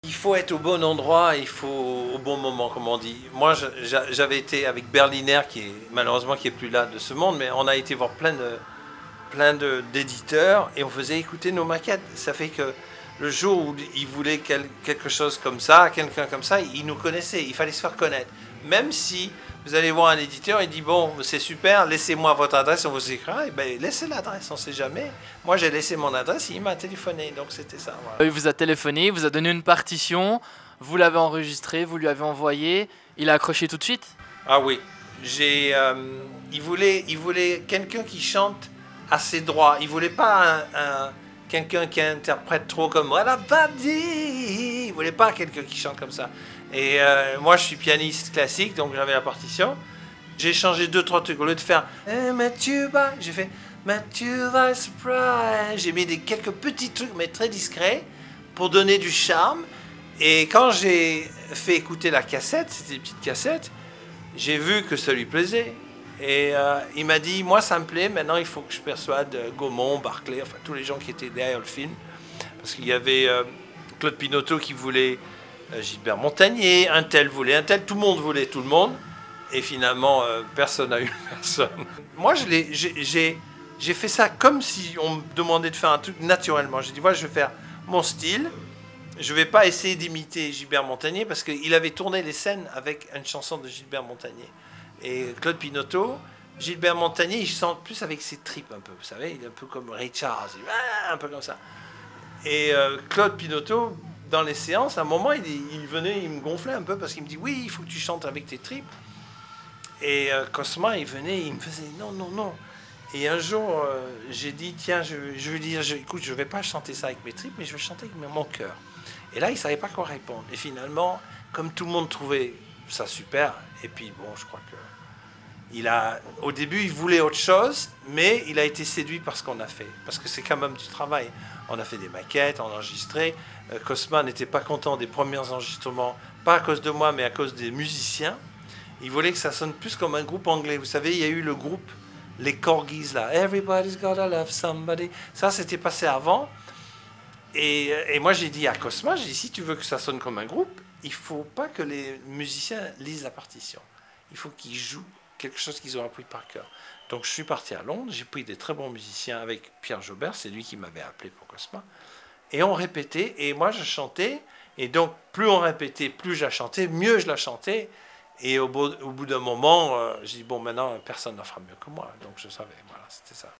Il faut être au bon endroit, il faut au bon moment, comme on dit. Moi, j'avais été avec Berliner, qui est malheureusement qui est plus là de ce monde, mais on a été voir d'éditeurs et on faisait écouter nos maquettes. Ça fait que le jour où ils voulaient quelque chose comme ça, quelqu'un comme ça, ils nous connaissaient. Il fallait se faire connaître. Même si vous allez voir un éditeur, il dit bon, c'est super, laissez-moi votre adresse, on vous écrira. Et ben laissez l'adresse, on ne sait jamais. Moi, j'ai laissé mon adresse, il m'a téléphoné, donc c'était ça. Voilà. Il vous a téléphoné, il vous a donné une partition, vous l'avez enregistrée, vous lui avez envoyé, il a accroché tout de suite? Ah oui, il voulait quelqu'un qui chante assez droit. Il voulait pas quelqu'un qui interprète trop comme voilà pas dit. Il voulait pas quelqu'un qui chante comme ça. Et moi, je suis pianiste classique, donc j'avais la partition. J'ai changé deux trois trucs au lieu de faire Mathieu Bach, j'ai fait Mathieu Bach surprise. J'ai mis quelques petits trucs mais très discrets pour donner du charme. Et quand j'ai fait écouter la cassette, c'était des petites cassettes. J'ai vu que ça lui plaisait. Et il m'a dit, moi ça me plaît, maintenant il faut que je persuade Gaumont, Barclay, enfin tous les gens qui étaient derrière le film. Parce qu'il y avait Claude Pinoteau qui voulait Gilbert Montagnier, un tel voulait un tel, tout le monde voulait tout le monde. Et finalement, personne n'a eu personne. Moi, j'ai fait ça comme si on me demandait de faire un truc naturellement. J'ai dit, voilà, je vais faire mon style. Je ne vais pas essayer d'imiter Gilbert Montagnier parce qu'il avait tourné les scènes avec une chanson de Gilbert Montagnier. Et Claude Pinoteau, Gilbert Montagnier, il chante plus avec ses tripes un peu, vous savez, il est un peu comme Ray Charles, un peu comme ça. Et Claude Pinoteau, dans les séances, à un moment, il venait, il me gonflait un peu parce qu'il me dit, oui, il faut que tu chantes avec tes tripes. Et Cosma, il venait, il me faisait, non, non, non. Et un jour, j'ai dit, tiens, je vais dire, écoute, je ne vais pas chanter ça avec mes tripes, mais je vais chanter avec mon cœur. Et là, il ne savait pas quoi répondre. Et finalement, comme tout le monde trouvait ça super, et puis bon, je crois que au début, il voulait autre chose, mais il a été séduit par ce qu'on a fait, parce que c'est quand même du travail. On a fait des maquettes, on a enregistré. Cosma n'était pas content des premiers enregistrements, pas à cause de moi, mais à cause des musiciens. Il voulait que ça sonne plus comme un groupe anglais. Vous savez, il y a eu le groupe, les Corgis, là. Everybody's gotta love somebody. Ça, c'était passé avant. Et moi, j'ai dit à Cosma, j'ai dit, si tu veux que ça sonne comme un groupe, il ne faut pas que les musiciens lisent la partition. Il faut qu'ils jouent quelque chose qu'ils ont appris par cœur. Donc, je suis parti à Londres, j'ai pris des très bons musiciens avec Pierre Jaubert, c'est lui qui m'avait appelé pour Cosma. Et on répétait, et moi, je chantais. Et donc, plus on répétait, plus je la chantais, mieux je la chantais. Et au bout d'un moment, j'ai dit, bon, maintenant, personne n'en fera mieux que moi. Donc, je savais, voilà, c'était ça.